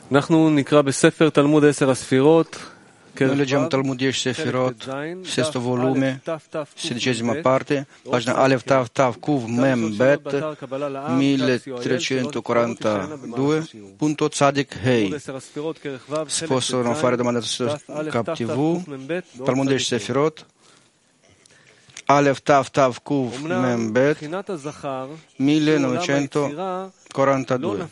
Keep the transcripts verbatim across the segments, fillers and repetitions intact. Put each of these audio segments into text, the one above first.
Noi leggiamo Talmud dieci Sefirot, sesto volume, sedicesima parte, pagina Alef Tav Tav Kuv Mem Bet, milletrecentoquarantadue, punto Tzadik Hei. Si possono fare domande su Cap T V, Talmud dieci Sefirot, Alef Tav Tav Kuv Mem Bet, millenovecentoquarantadue.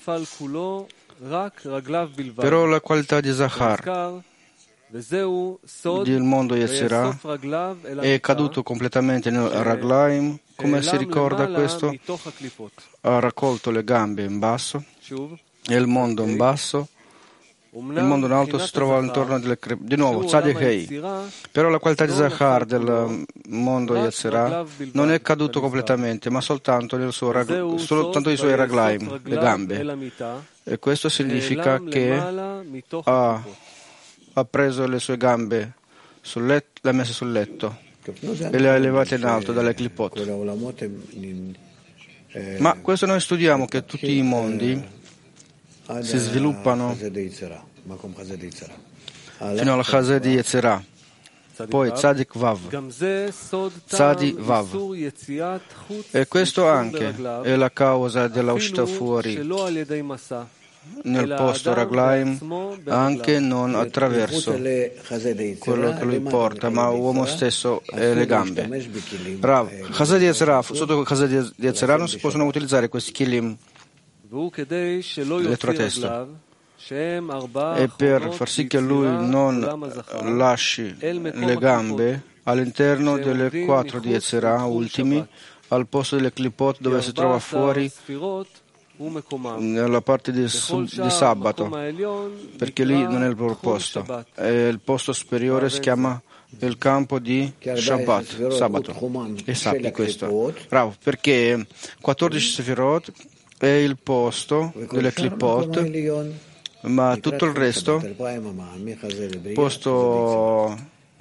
Però la qualità di Zahar del mondo Yetzirah è caduto completamente nel Raglaim. Come si ricorda questo? Ha raccolto le gambe in basso e il mondo in basso. Il mondo in alto si trova intorno delle cre... di nuovo Tzadik Hei. Però la qualità di Zahar del mondo Yetzirah non è caduto completamente, ma soltanto, nel suo rag... soltanto i suoi Raglaim, le gambe. E questo significa che ha ha preso le sue gambe sul letto, le ha messe sul letto e le ha elevate in alto dalle clipot. Ma questo noi studiamo che tutti i mondi si sviluppano fino al Chazé di Yetzirah, poi Tzadik Vav, Tzadi Vav. E questo anche è la causa della uscita fuori nel posto Raglaim, anche non attraverso quello che lui porta, ma l'uomo stesso e le gambe. Rav, Chazé di Yetzirah, sotto Chazé di Yetzirah non si possono utilizzare questi kilim elettrotesto. E per far sì che lui non lasci le gambe all'interno delle quattro di Yetzirah ultimi, al posto delle clipot dove si trova fuori nella parte di, di sabato, perché lì non è il loro posto, e il posto superiore si chiama il campo di Shabbat, sabato, e sappi questo. Bravo, perché quattordici Sefirot è il posto delle clipot, ma tutto il resto, posto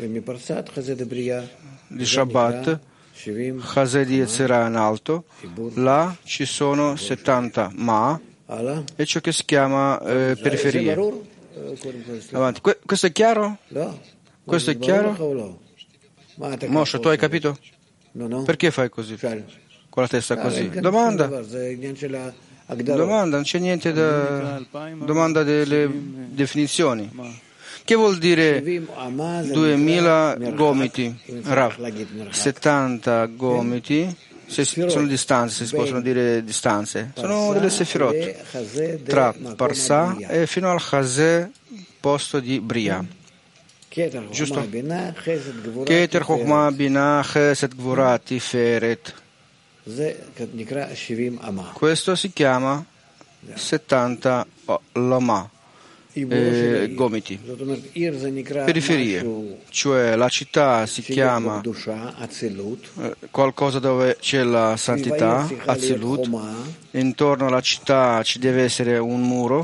di Shabbat, Chazé di Yetzirah in alto, là ci sono settanta ma e ciò che si chiama eh, periferie. Avanti. Que- questo è chiaro? Questo è chiaro? Moshe, tu hai capito? Perché fai così? Con la testa così? Domanda. Domanda, non c'è niente da... Domanda delle definizioni. Che vuol dire duemila gomiti? Rav, settanta gomiti, se sono distanze, se si possono dire distanze, sono delle sefirot tra Parsà e fino al Chazé, posto di Bria. Giusto? Keter Chokhmah Binah Chesed Gvura Tiferet. Questo si chiama settanta lama. Eh, gomiti, periferie, cioè la città si chiama eh, qualcosa dove c'è la santità, Azilut, intorno alla città ci deve essere un muro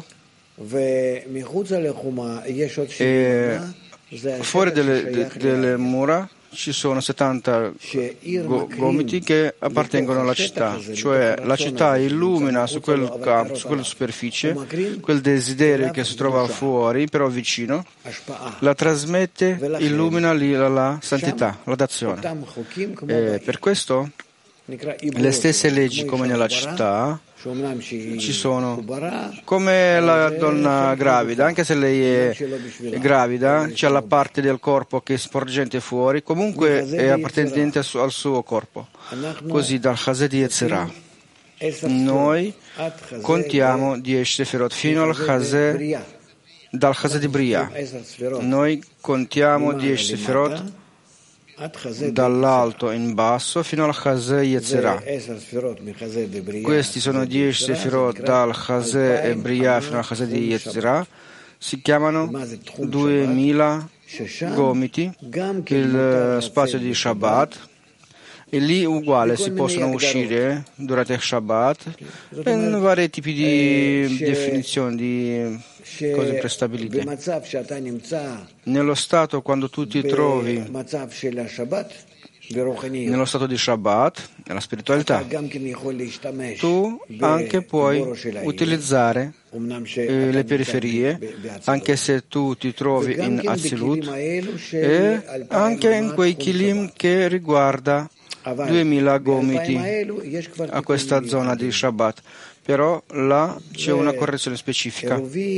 e fuori delle, de, delle mura ci sono settanta go- gomiti che appartengono alla città, cioè la città illumina su quel campo, su quella superficie, quel desiderio che si trova fuori, però vicino, la trasmette, illumina lì la, la santità, la d'azione. E per questo le stesse leggi come nella città ci sono, come la donna gravida, anche se lei è gravida, c'è la parte del corpo che è sporgente fuori, comunque è appartenente al suo, al suo corpo. Così dal Chazé di Yetzirah noi contiamo dieci Sefirot fino al Chazé, dal Chazé di Bria noi contiamo dieci Sefirot dall'alto in basso fino al Chazé Yetzirah. Questi sono dieci Sefirot dal Chazé e Bria fino al Chazé di Yetzirah. Si chiamano duemila gomiti, il spazio di Shabbat, e lì uguale si possono uscire durante Shabbat in vari tipi di definizioni, di cose prestabilite. Nello stato quando tu ti trovi nello stato di Shabbat, nella spiritualità, tu anche puoi utilizzare eh, le periferie, anche se tu ti trovi in Atzilut, e anche in quei kilim che riguarda duemila gomiti a questa zona di Shabbat. Però là c'è una correzione specifica.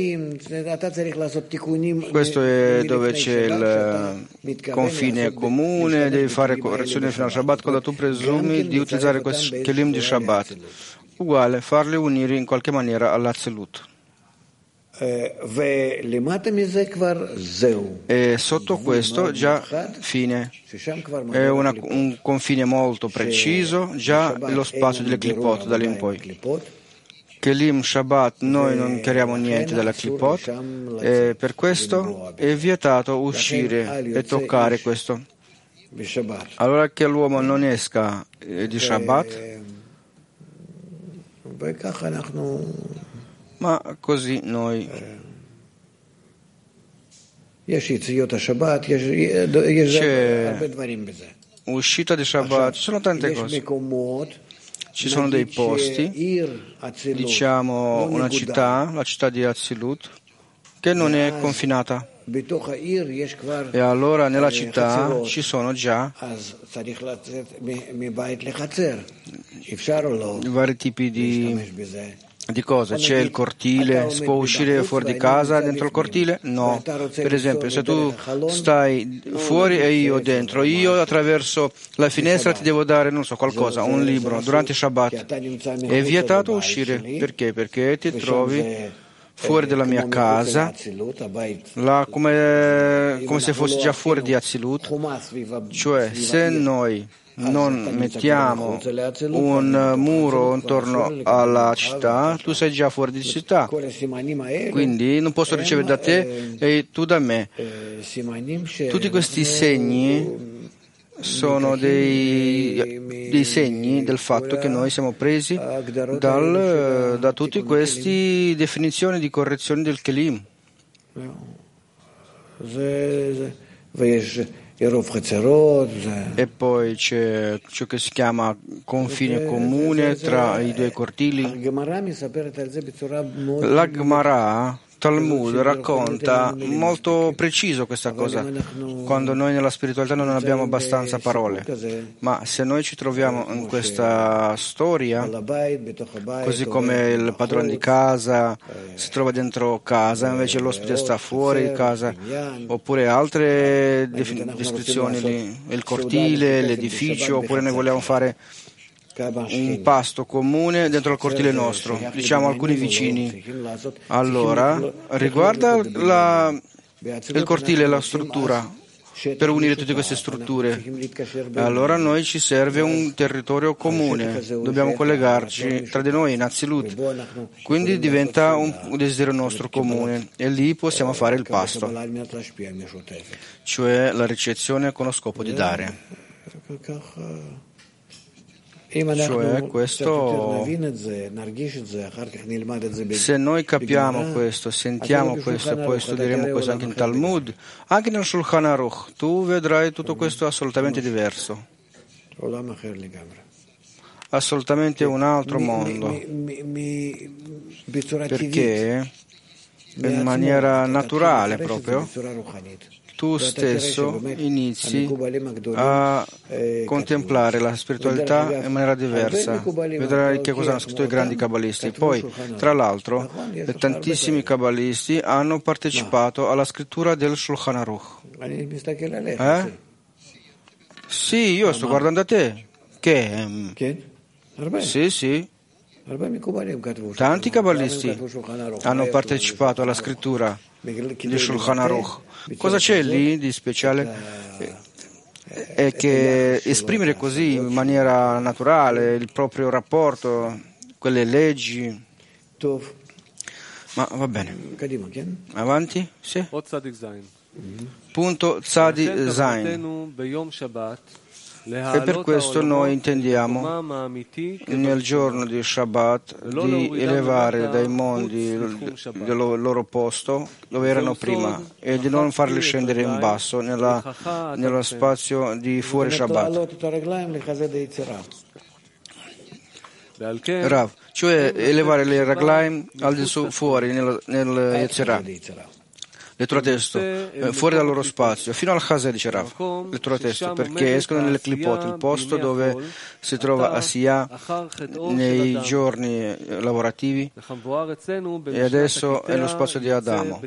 Questo è dove c'è il confine comune, devi fare correzione fino al Shabbat quando tu presumi di utilizzare questi kelim di Shabbat. Uguale, farli unire in qualche maniera all'Atzilut. E sotto questo già fine. È una, un confine molto preciso, già lo spazio delle clipot da lì in poi. Kelim Shabbat, noi non chiariamo niente dalla clipot, e per questo è vietato uscire e toccare questo. Allora che l'uomo non esca di Shabbat, ma così noi c'è uscita di Shabbat, ci sono tante cose. Ci sono dei posti, diciamo una città, la città di Atzilut, che non è confinata. E allora nella città ci sono già vari tipi di, di cose. C'è il cortile, si può uscire fuori di casa dentro il cortile? No. Per esempio, se tu stai fuori e io dentro, io attraverso la finestra ti devo dare, non so, qualcosa, un libro, durante Shabbat. È vietato uscire. Perché? Perché ti trovi fuori dalla mia casa, là, come, come se fossi già fuori di Atzilut. Cioè, se noi non mettiamo un muro intorno alla città, tu sei già fuori di città, quindi non posso ricevere da te e tu da me. Tutti questi segni sono dei, dei segni del fatto che noi siamo presi dal, da tutte queste definizioni di correzione del Kelim. E poi c'è ciò che si chiama confine comune tra i due cortili. La Gemara, Talmud, racconta molto preciso questa cosa, quando noi nella spiritualità non abbiamo abbastanza parole. Ma se noi ci troviamo in questa storia, così come il padrone di casa si trova dentro casa, invece l'ospite sta fuori casa, oppure altre descrizioni, il cortile, l'edificio, oppure noi vogliamo fare un pasto comune dentro il cortile nostro, diciamo alcuni vicini. Allora, riguarda la, il cortile e la struttura, per unire tutte queste strutture, allora a noi ci serve un territorio comune, dobbiamo collegarci tra di noi in Atzilut, quindi diventa un desiderio nostro comune e lì possiamo fare il pasto, cioè la ricezione con lo scopo di dare. Cioè questo, se noi capiamo questo, sentiamo questo e poi studieremo questo anche in Talmud, anche nel Shulchan Aruch, tu vedrai tutto questo assolutamente diverso, assolutamente un altro mondo, perché in maniera naturale proprio tu stesso inizi a contemplare la spiritualità in maniera diversa. Vedrai che cosa hanno scritto i grandi kabbalisti. Poi, tra l'altro, tantissimi kabbalisti hanno partecipato alla scrittura del Shulchan Aruch. Eh? Sì, io sto guardando a te. Che? Sì, sì. Tanti kabbalisti hanno partecipato alla scrittura di Shulchan Aruch. Cosa c'è lì di speciale? È che esprimere così in maniera naturale il proprio rapporto, quelle leggi. Ma va bene. Avanti? Sì. Punto Tzadi Zain. E per questo noi intendiamo nel giorno di Shabbat di elevare dai mondi del loro posto dove erano prima e di non farli scendere in basso nella, nello spazio di fuori Shabbat. Rav, cioè elevare le raglaim al di su fuori nel, nel Yetzirah. Lettura testo, eh, fuori dal loro spazio, fino al Chazé, dice Rav. Lettura testo, perché escono nelle clipot, il posto dove si trova Asiyah nei giorni lavorativi, e adesso è lo spazio di Adamo.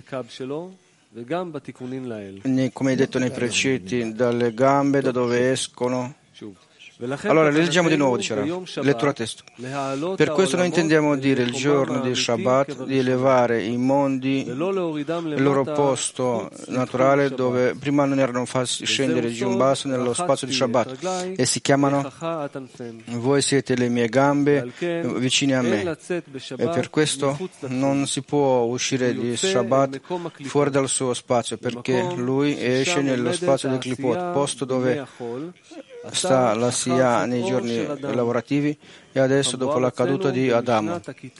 Come detto nei precetti, dalle gambe da dove escono. Allora, leggiamo di nuovo, dice Rav. Lettura testo. Per questo noi intendiamo dire il giorno di Shabbat di elevare i mondi il loro posto naturale dove prima non erano fatti scendere giù in basso nello spazio di Shabbat, e si chiamano voi siete le mie gambe vicine a me, e per questo non si può uscire di Shabbat fuori dal suo spazio, perché lui esce nello spazio del Klipot, posto dove sta la Sia nei giorni lavorativi, e adesso dopo la caduta di Adamo,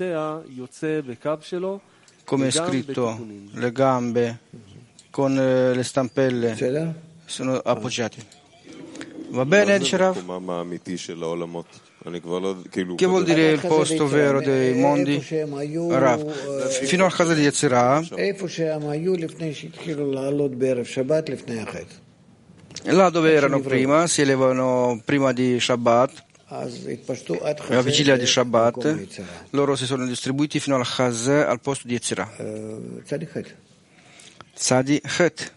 come è scritto, le gambe con le stampelle sono appoggiate. Va bene, dice Rav? Che vuol dire il posto vero dei mondi? Rav, fino al caso di Yetzirah, là dove erano prima, si elevano prima di Shabbat, la vigilia di Shabbat, loro si sono distribuiti fino al Chazé, al posto di Yetzirah. Tzadi Chet.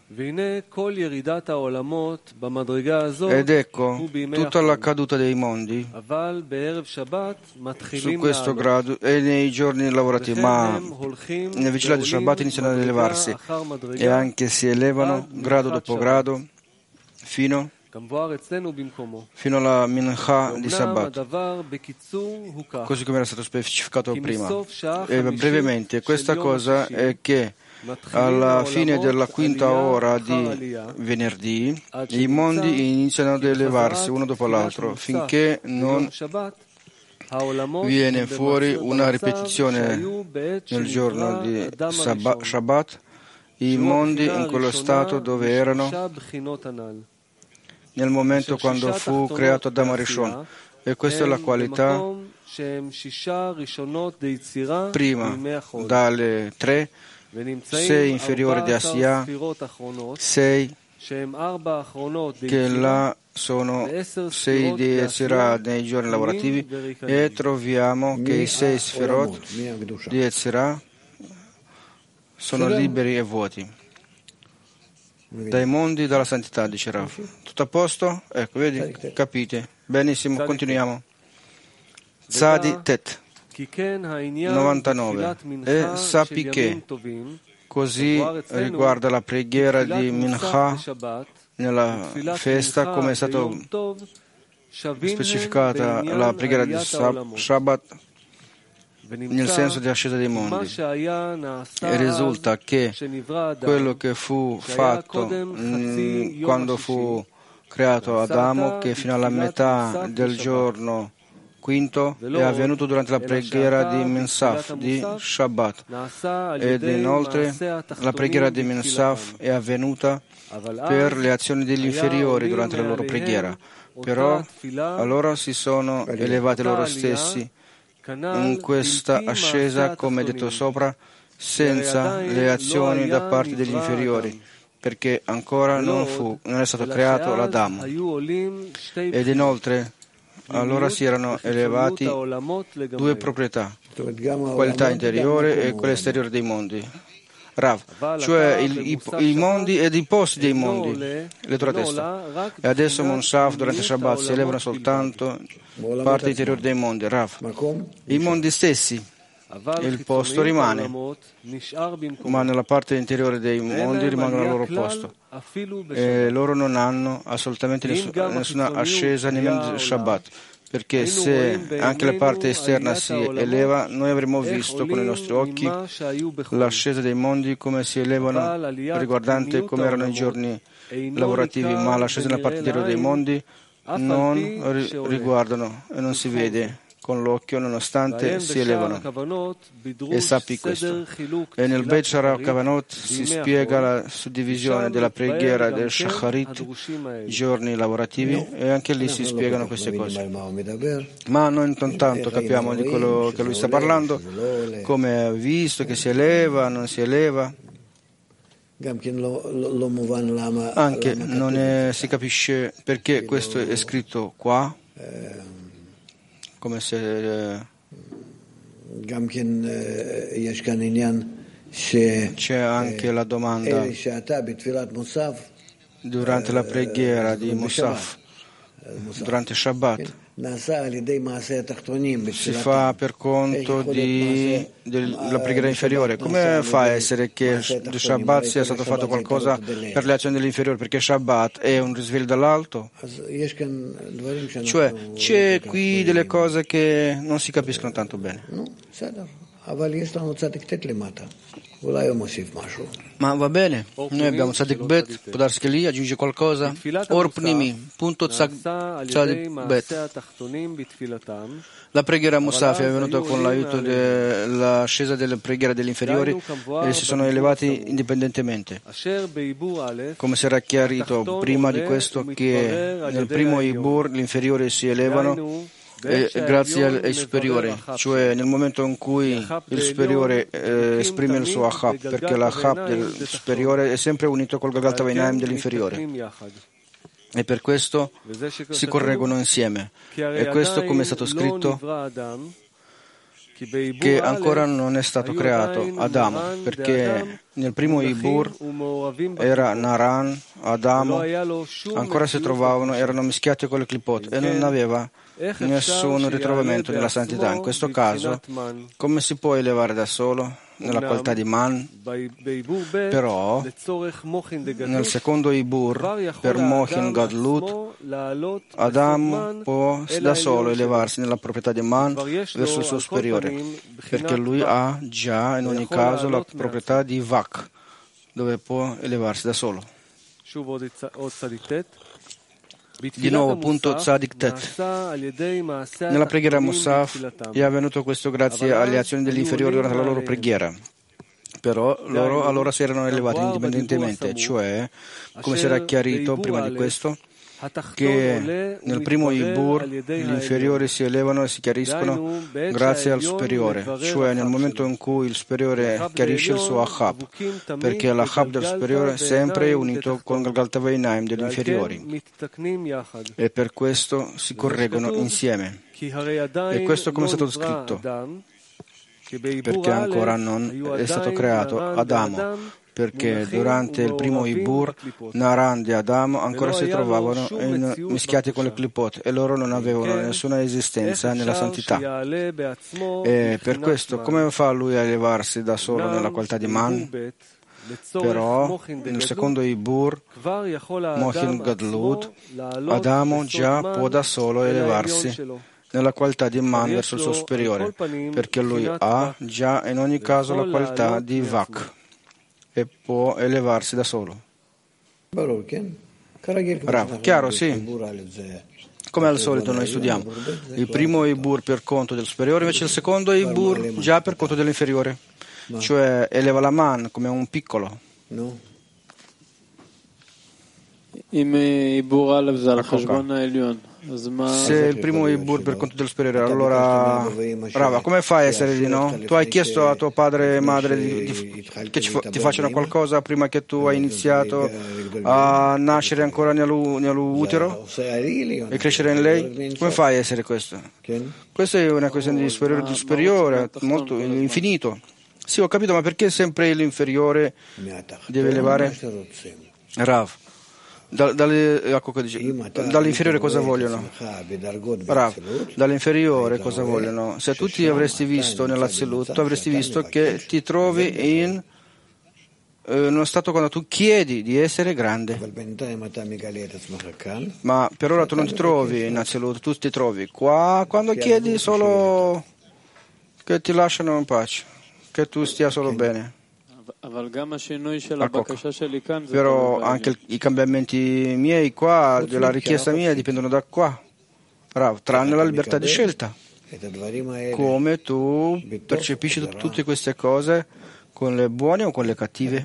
Ed ecco, tutta la caduta dei mondi su questo grado è nei giorni lavorativi, ma nella vigilia di Shabbat iniziano ad elevarsi, e anche si elevano grado dopo grado fino fino alla mincha di Sabbat, così come era stato specificato prima. E brevemente, questa cosa è che alla fine della quinta ora di venerdì i mondi iniziano ad elevarsi uno dopo l'altro finché non viene fuori una ripetizione nel giorno di Shabbat, i mondi in quello stato dove erano nel momento quando fu creato Adam Arishon, e questa è la qualità prima dalle tre, sei inferiori di Asiyah, sei che là sono sei di Yetzirah nei giorni lavorativi, e troviamo che i sei sferot di Yetzirah sono liberi e vuoti dai mondi dalla santità, dice Rav. Tutto a posto? Ecco, vedi? Capite? Benissimo, continuiamo. Tzadi Tet novantanove. E sappi che così riguarda la preghiera di Mincha nella festa, come è stato specificata la preghiera di Shabbat nel senso di ascesa dei mondi, e risulta che quello che fu fatto mh, quando fu creato Adamo, che fino alla metà del giorno quinto è avvenuto durante la preghiera di Mensaf di Shabbat, ed inoltre la preghiera di Mensaf è avvenuta per le azioni degli inferiori durante la loro preghiera, però allora si sono elevati loro stessi in questa ascesa, come detto sopra, senza le azioni da parte degli inferiori, perché ancora non, fu, non è stato creato l'Adamo. Ed inoltre allora si erano elevati due proprietà, qualità interiore e quella esteriore dei mondi. Rav, cioè il, i, i mondi ed i posti dei mondi, lettura testa. E adesso Monsaf durante Shabbat si elevano soltanto parte interiore dei mondi. Rav, i mondi stessi, il posto rimane, ma nella parte interiore dei mondi rimangono al loro posto, e loro non hanno assolutamente nessuna, nessuna ascesa nemmeno Shabbat, perché se anche la parte esterna si eleva, noi avremmo visto con i nostri occhi l'ascesa dei mondi come si elevano, riguardante come erano i giorni lavorativi, ma l'ascesa nella parte interiore dei mondi non ri- riguardano e non si vede con l'occhio, nonostante si elevano. E sappi questo. E nel Beit Shara Kavanot si spiega la suddivisione della preghiera del Shacharit, giorni lavorativi, e anche lì si spiegano queste cose. Ma noi intanto capiamo di quello che lui sta parlando, come ha visto che si eleva, non si eleva. Anche non è, si capisce perché questo è scritto qua, come se c'è anche la domanda durante la preghiera di Musaf, durante Shabbat. Si fa per conto di, della preghiera inferiore. Come fa a essere che di Shabbat sia stato fatto qualcosa per le azioni dell'inferiore? Perché Shabbat è un risveglio dall'alto? Cioè, c'è qui delle cose che non si capiscono tanto bene. Ma va bene, noi abbiamo Tzadik Bet, può darsi che lì aggiunge qualcosa. Or Pnimi, punto Tzadik Bet. La preghiera Musaf è venuta con l'aiuto dell'ascesa della preghiera degli inferiori e si sono elevati indipendentemente. Come si era chiarito prima di questo che nel primo Ibur gli inferiori si elevano E grazie ai superiori, cioè nel momento in cui il superiore eh, esprime il suo Achab, perché l'Achab del superiore è sempre unito col Galgalta Vainaim dell'inferiore, e per questo si correggono insieme. E questo, come è stato scritto, che ancora non è stato creato Adamo, perché nel primo Ibur era Naran, Adamo, ancora si trovavano, erano mischiati con le Klipot e non aveva nessun ritrovamento nella santità. In questo caso, come si può elevare da solo nella qualità di Man? Però nel secondo Ibur, per Mochin Gadlut, Adam può da solo elevarsi nella proprietà di Man verso il suo superiore, perché lui ha già in ogni caso la proprietà di Vak, dove può elevarsi da solo. Di nuovo, punto Tzadik Tet. Nella preghiera Musaf è avvenuto questo grazie alle azioni degli inferiori durante la loro preghiera. Però loro allora si erano elevati indipendentemente, cioè, come si era chiarito prima di questo, che nel primo Ibur gli inferiori si elevano e si chiariscono grazie al superiore, cioè nel momento in cui il superiore chiarisce il suo Achab, perché l'Achab del superiore è sempre unito con il Galgalta Vainaim degli inferiori, e per questo si correggono insieme. E questo come è stato scritto, perché ancora non è stato creato Adamo, perché durante il primo Ibur Naran di Adamo ancora si trovavano in, mischiati con le Klipot e loro non avevano nessuna esistenza nella santità. E per questo come fa lui a elevarsi da solo nella qualità di Man? Però nel secondo Ibur Mochin Gadlut Adamo già può da solo elevarsi nella qualità di Man verso il suo superiore, perché lui ha già in ogni caso la qualità di Vak e può elevarsi da solo. Bravo, chiaro, sì. Come al solito noi studiamo il primo Ibur per conto del superiore, invece il secondo Ibur già per conto dell'inferiore, cioè eleva la Man come un piccolo. No. Se il primo Ibur per conto del superiore, allora brava, come fai a essere di no? Tu hai chiesto a tuo padre e madre di, di, che ci, ti facciano qualcosa prima che tu hai iniziato a nascere ancora nell'utero e crescere in lei? Come fai a essere questo? Questa è una questione di superiore, di superiore, molto infinito. Sì, ho capito, ma perché sempre l'inferiore deve elevare? Rav. Da, dalle, ecco dice, dall'inferiore cosa vogliono? Bravo. Dall'inferiore cosa vogliono? Se tu ti avresti visto nell'assoluto, tu avresti visto che ti trovi in, in uno stato quando tu chiedi di essere grande. Ma per ora tu non ti trovi in assoluto, tu ti trovi qua quando chiedi solo che ti lasciano in pace, che tu stia solo bene. Però anche i cambiamenti miei qua, della richiesta mia, dipendono da qua, Rav, tranne la libertà di scelta. Come tu percepisci tutte queste cose, con le buone o con le cattive?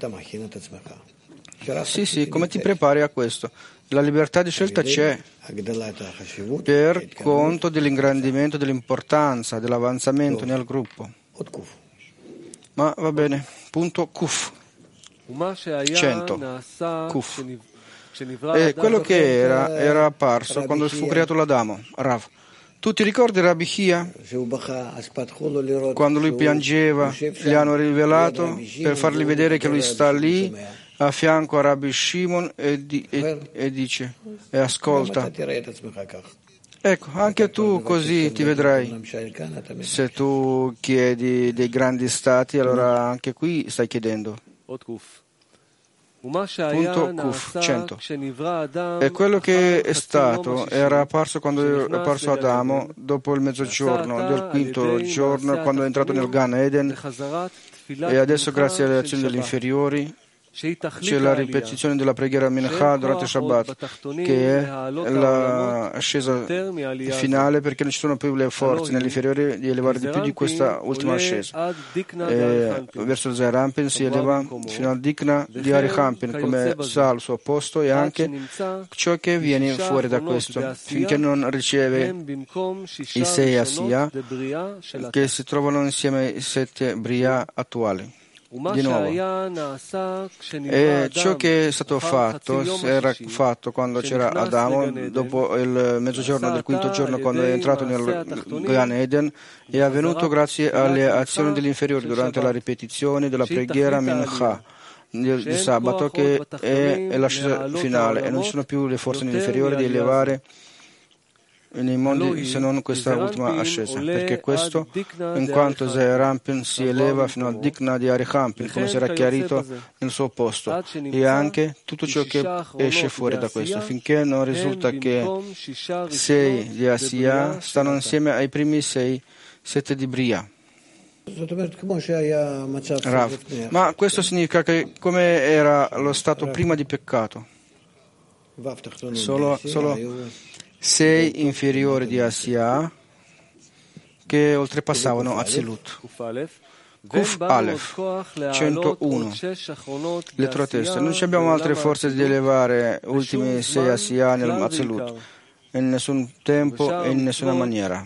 Sì, sì, come ti prepari a questo? La libertà di scelta c'è per conto dell'ingrandimento, dell'importanza, dell'avanzamento nel gruppo. Ma va bene, punto Kuf. cento. Kuf. E quello che era, era apparso quando fu creato l'Adamo, Rav. Tu ti ricordi Rabbi Chia? Quando lui piangeva, gli hanno rivelato per fargli vedere che lui sta lì a fianco a Rabbi Shimon e, di, e, e dice e ascolta. Ecco, anche tu così ti vedrai. Se tu chiedi dei grandi stati, allora anche qui stai chiedendo. Punto Kuf, cento. E quello che è stato era apparso quando è apparso Adamo dopo il mezzogiorno del quinto giorno, quando è entrato nel Gan Eden, e adesso grazie alle azioni degli inferiori c'è la ripetizione della preghiera Mincha durante Shabbat, che è l'ascesa finale, perché non ci sono più le forze negli inferiori di elevare di più di questa ultima ascesa. E verso Zerampin si eleva fino al Dikna di Arihampin, come sa al suo posto, e anche ciò che viene fuori da questo, finché non riceve i sei Asiya che si trovano insieme ai sette Briya attuali. Di nuovo, e ciò che è stato fatto era fatto quando c'era Adamo dopo il mezzogiorno del quinto giorno, quando è entrato nel Gan Eden, è avvenuto grazie alle azioni degli inferiori durante la ripetizione della preghiera Mincha di sabato, che è l'ascesa finale, e non ci sono più le forze negli inferiori di elevare nei mondi se non questa ultima ascesa, perché questo, in quanto Zeerampin si eleva fino al Dikna di Arihampin, come si era chiarito nel suo posto, e anche tutto ciò che esce fuori da questo, finché non risulta che sei di Asiya stanno insieme ai primi sei, sette di Briya. Rav. Ma questo significa che come era lo stato prima di peccato, solo, solo sei inferiori di Asiya che oltrepassavano Azilut. Kuf Aleph, centouno. Lettera testa. Non abbiamo altre forze di elevare ultimi sei Asiya nel Azilut, in nessun tempo e in nessuna maniera.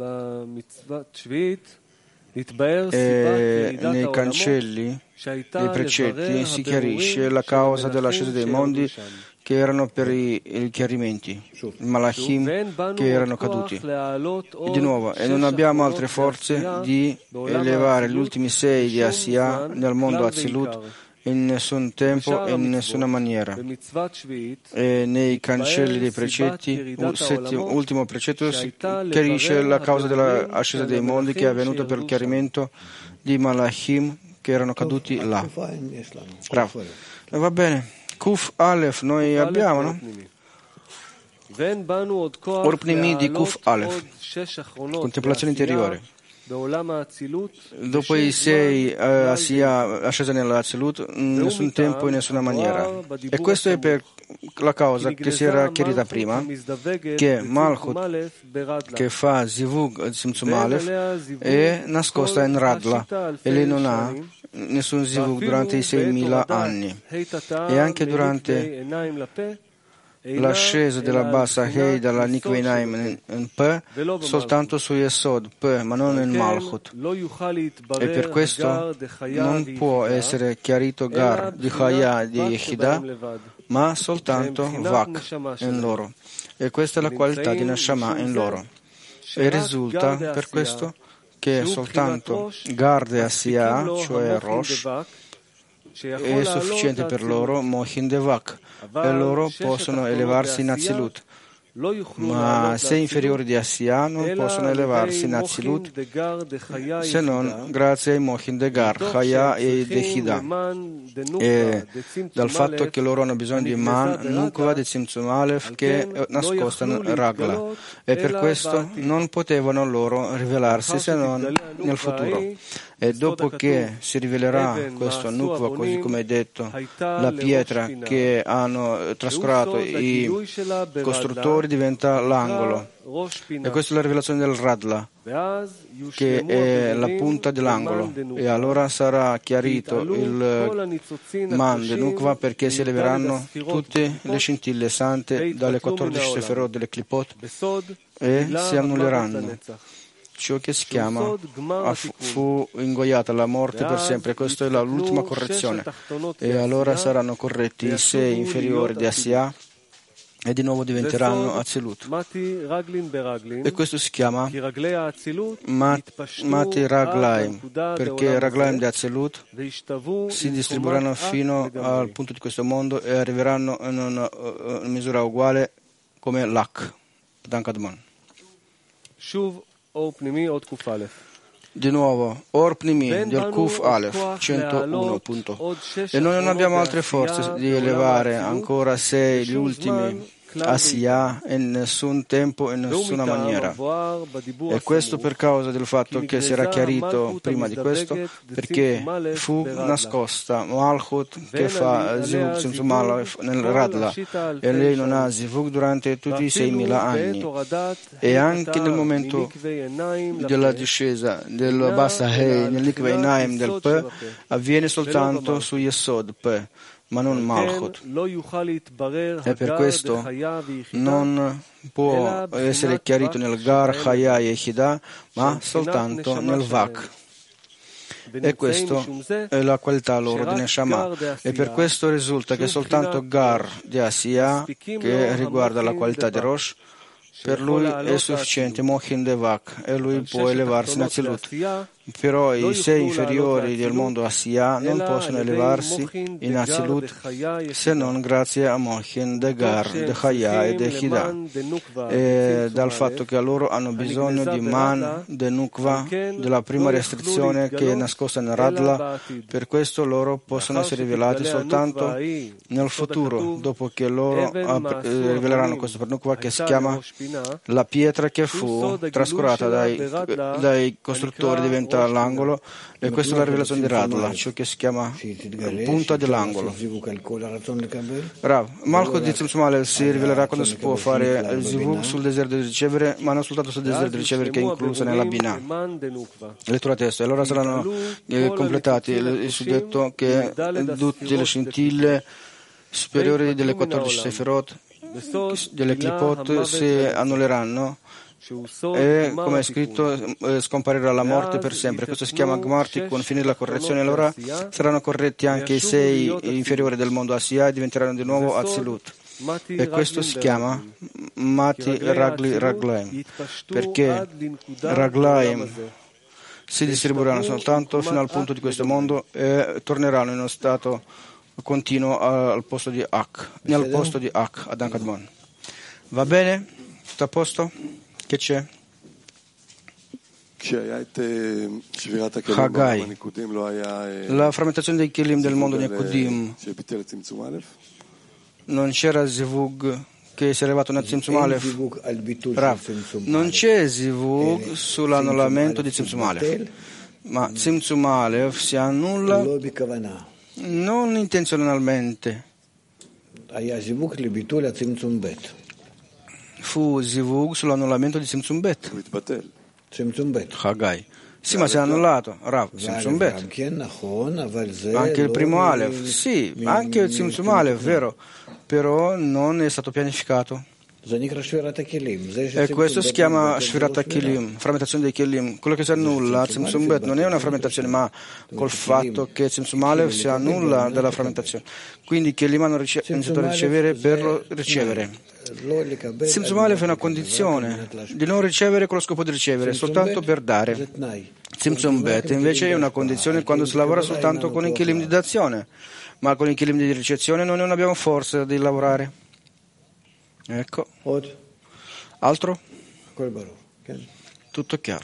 E nei cancelli, nei precetti, si chiarisce la causa dell'ascesa dei mondi, che erano per i, i chiarimenti, i malachim che erano caduti. E di nuovo, e non abbiamo altre forze di elevare gli ultimi sei di Asiya nel mondo Azilut in nessun tempo e in nessuna maniera. E nei cancelli dei precetti, il settimo, ultimo precetto, si chiarisce la causa dell'ascesa dei mondi, che è avvenuta per il chiarimento di malachim che erano caduti là. Bravo. E va bene. Kuf Aleph noi abbiamo, no? Orpnimi di Kuf Aleph, contemplazione interiore. Dopo i sei uh, Asiya ascesa nell'Azilut, in nessun tempo e in nessuna maniera. E questo è per la causa che si era chiarita prima, che Malchut, che fa Zivug Tzimtzum Aleph, è nascosta in Radla, e lei non ha nessun Zivug durante i seimila anni. E anche durante l'ascesa della bassa Hei dalla Nikveinaim in P, soltanto su Yesod P, ma non in Malchut. E per questo non può essere chiarito Gar di Chaya di Yechida, ma soltanto Vak in loro. E questa è la qualità di Neshama in loro. E risulta per questo che soltanto Gar de Asiya, cioè Rosh, è sufficiente per loro, Mochin Devak, e loro possono elevarsi in Azilut. Ma sei inferiori di Asiya non possono elevarsi in Azilut se non grazie ai Mochin de Gar, Chaya e Dechida, e dal fatto che loro hanno bisogno di Man, Nukva, di Tzimtzum Aleph, che è nascosta in Ragla, e per questo non potevano loro rivelarsi se non nel futuro. E dopo che si rivelerà questo Nukva, così come è detto, la pietra che hanno trascurato i costruttori diventa l'angolo. E questa è la rivelazione del Radla, che è la punta dell'angolo. E allora sarà chiarito il Man de Nukva, perché si eleveranno tutte le scintille sante dalle quattordici Sefirot delle Klipot e si annulleranno. Ciò che si chiama fu ingoiata la morte per sempre. Questa è la, l'ultima correzione. E allora saranno corretti i sei inferiori di Asiya e di nuovo diventeranno Atzilut. E questo si chiama Mati Raglaim, perché Raglaim di Atzilut si distribuiranno fino al punto di questo mondo e arriveranno in una, una misura uguale come l'Ak, Dankadman. Di nuovo, Or Pnimi del Kuf Aleph centouno punto. E noi non abbiamo altre forze di elevare ancora sei gli ultimi Asiya in nessun tempo e in nessuna maniera. E questo per causa del fatto che si era chiarito prima di questo, perché fu nascosta Malchut che fa Zivug Tzimtzum nel Radla e lei non ha Zivug durante tutti i seimila anni. E anche nel momento della discesa del Bassa Hei nell'Ikve Inaim del P avviene soltanto su Yesod P, ma non Malchut. E per questo non può essere chiarito nel Gar, Chaya e Yechidah, ma soltanto nel Vak. E questa è la qualità loro di Neshama. E per questo risulta che soltanto Gar di Asiya, che riguarda la qualità di Rosh, per lui è sufficiente Mochin Devak e lui può elevarsi in Atzilut. Però i sei inferiori del mondo Asiya non possono elevarsi in Atzilut se non grazie a Mochin, Degar, Dechaya e Dechidah, e dal fatto che loro hanno bisogno di Man, de Nukva, della prima restrizione che è nascosta nel Radla. Per questo loro possono essere rivelati soltanto nel futuro, dopo che loro riveleranno questo per Nukva che si chiama la pietra che fu trascurata dai, dai costruttori diventa all'angolo, e questa è la rivelazione di Radla, ciò che si chiama punta dell'angolo. Rav, Malchut di Tzimtzum Alev si rivelerà quando si può fare Zivug sul desiderio di ricevere, ma non soltanto sul desiderio di ricevere che è inclusa nella Binah. Lettura testo. E allora saranno eh, completati il, il suddetto che tutte le scintille superiori delle quattordici Sefirot delle Klipot si annulleranno e, come è scritto, eh, scomparirà la morte per sempre. Questo si chiama Gmarti, con finire la correzione. Allora saranno corretti anche i sei inferiori del mondo Asiya e diventeranno di nuovo Atzilut. E questo si chiama Mati Ragli Raglaim, perché Raglaim si distribuiranno soltanto fino al punto di questo mondo e torneranno in uno stato continuo al posto di Ak, nel posto di Ak, ad Ankadmon. Va bene? Tutto a posto? Che c'è? Hagai, la frammentazione dei Kelim del mondo Nekudim, non c'era Zivug che si è elevato nel Tzimtzum Aleph. Non c'è Zivug sull'annullamento di Tzimtzum Aleph, ma Tzimtzum Aleph si annulla non intenzionalmente. Fu Zivug sull'annullamento di Tzimtzum Bet. Hagai. Sì, ma si è annullato. Rav, Tzimtzum Bet. Anche il primo Aleph. Sì, anche il Tzimtzum Aleph, vero. Però non è stato pianificato. E questo si chiama Shvirat HaKelim, frammentazione dei Kelim. Quello che si annulla, Tzimtzum Bet, non è una frammentazione, ma col fatto che Tzimtzum Aleph si annulla dalla frammentazione. Quindi i Kelim hanno iniziato a ricevere per ricevere. Tzimtzum Aleph è una condizione di non ricevere con lo scopo di ricevere, soltanto per dare. Tzimtzum Bet invece è una condizione quando si lavora soltanto con i Kelim di dazione, ma con i Kelim di ricezione noi non abbiamo forza di lavorare. Ecco. Altro? Tutto chiaro.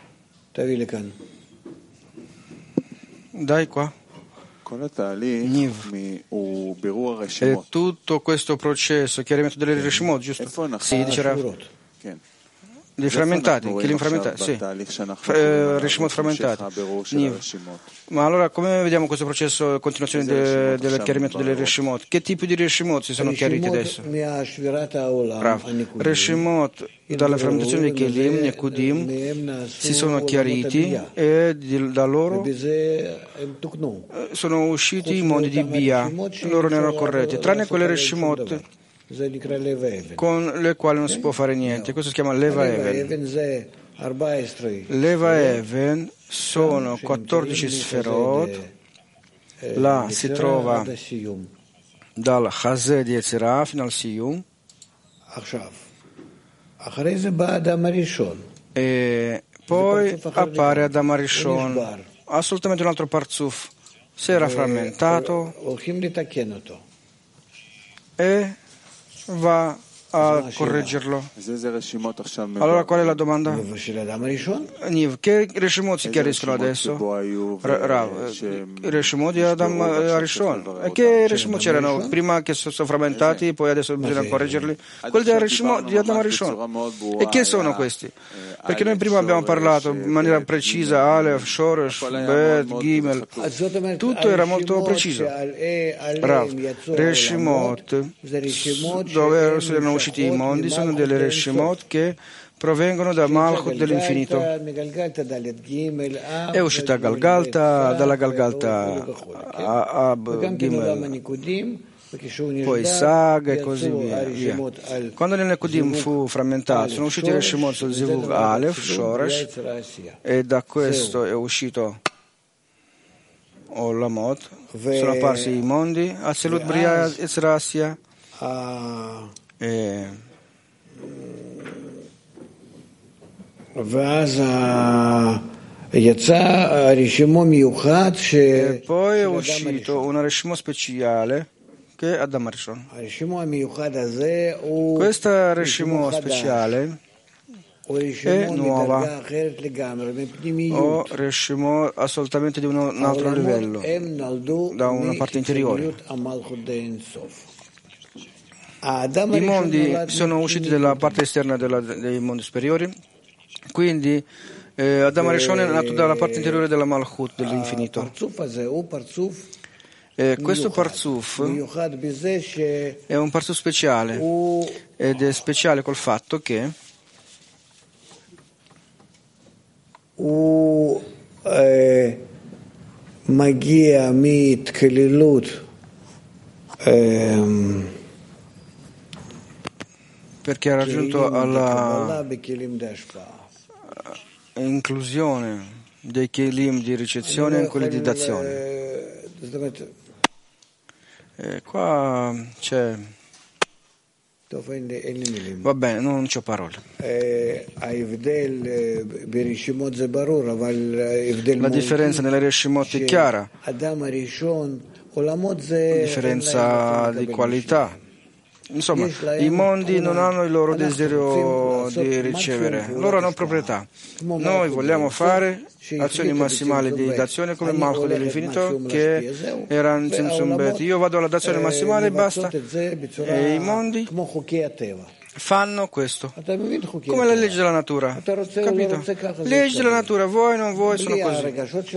Dai qua. Niv. E tutto questo processo, chiarimento delle Reshimot, giusto? Sì, dice Rav. dei frammentati, kelim frammentati, sì, eh, reshimot frammentati. Ma allora come vediamo questo processo di continuazione de, del chiarimento delle reshimot? Che tipi di reshimot si sono chiariti adesso? Bravo. Reshimot dalla frammentazione dei kelim, nekudim, si sono chiariti e di, da loro sono usciti i mondi di Bia, loro ne erano corretti, tranne quelle reshimot con le quali non si può fare niente. Questo si chiama Leva Even. Leva Even sono quattordici sferot, là si trova dal Chazé di Yetzirah fino al Siyum, e poi appare Adam Arishon, assolutamente un altro parzuf, si era frammentato e va a correggerlo. Allora qual è la domanda? Niv, che Reshimot si chiariscono adesso? Rav, Reshimot di Adam Arishon. E che Reshimot c'erano prima che sono frammentati, poi adesso bisogna correggerli? Quelli di Reshimot di Adam Arishon. E che sono questi? Perché noi prima abbiamo parlato in maniera precisa, Aleph, Shoresh, Bet, Gimel, tutto era molto preciso. Rav, Reshimot, dove erano usciti i mondi, sono delle Reshimot che provengono da Malchut dell'infinito. È uscita Galgalta, dalla Galgalta a Ab Gimel, poi Sag e così via, via. Quando nel Nekudim fu frammentato sono usciti Reshimot sul Zivug Aleph, Shoresh, e da questo è uscito Olamot, sono apparsi i mondi, Atzilut, Bria, Yetzirah, Asya, e e poi è uscito una Reshimot speciale che è Adam Arishon. Questa Reshimot speciale è nuova, o Reshimot assolutamente di un altro livello, da una parte interiore. I mondi sono usciti dalla parte esterna della, dei mondi superiori, quindi eh, Adam Arishon è nato dalla parte interiore della Malchut, dell'infinito. E questo parzuf è un parzuf speciale, ed è speciale col fatto che magia mit kelilut, perché ha raggiunto alla inclusione dei kelim di ricezione in quelli di dazione. E qua c'è, va bene, non c'ho parole. La differenza nelle Reshimot è chiara, differenza di qualità. Insomma, i mondi non hanno il loro desiderio di ricevere, loro hanno proprietà. Noi vogliamo fare azioni massimali di dazione come Malchut dell'infinito, che era in Tzimtzum Bet. Io vado alla dazione massimale e basta, e i mondi fanno questo, come la legge della natura, capito? Legge della natura, vuoi non vuoi, sono così,